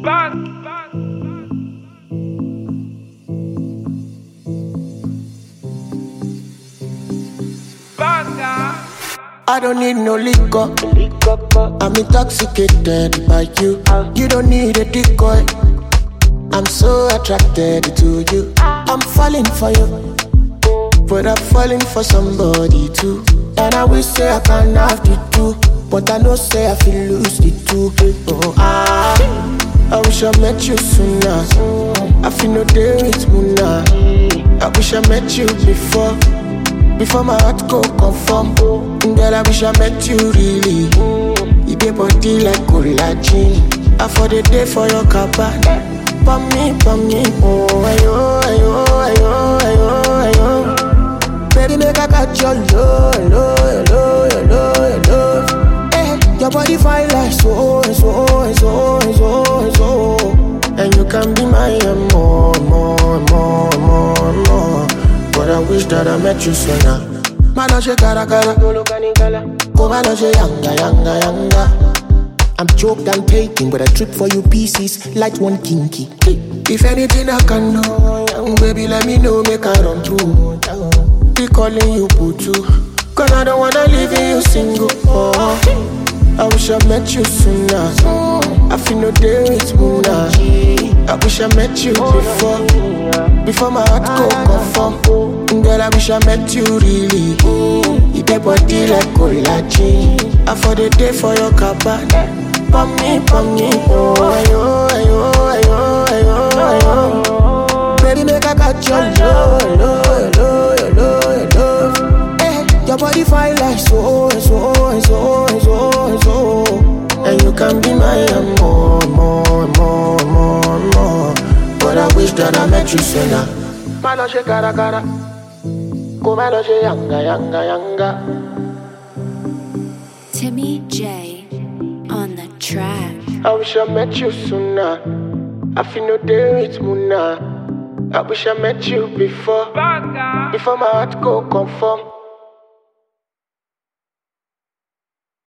I don't need no liquor. I'm intoxicated by you. You don't need a decoy. I'm so attracted to you. I'm falling for you, but I'm falling for somebody too. And I wish say I can have the two, but I know say I feel lose the two. Oh, I wish I met you sooner. I feel no day with Muna. I wish I met you before my heart go conform. Girl, I wish I met you really. You dey body like collagen. I for the day for your cabana. Pa me, oh ayo, ayo, ayo, ayo, ayo. Baby, make I catch your love. Eh, your body fine like so. And you can be my more. But I wish that I met you sooner. Manoche cara, oh manoche yanga. I'm choked and taking, but I trip for you pieces like one kinky. If anything I can know, baby let me know, make I run through. Be calling you Putu, cause I don't wanna leave you single. Oh, I wish I met you sooner. I feel no day with Muna. I wish I met you before my heart go conform. Girl, I wish I met you really. You dey body like collagen. I for the day for your cabana. Pa me, oh ayo, ayo, ayo, ayo, ayo. Baby, make I catch your love. Eh, your body fine like so. And you can be my more. But I wish that I met you sooner. Manoche cara, go manoche yanga. Timmy J on the track. I wish I met you sooner. I feel no day with Muna. I wish I met you before my heart go conform.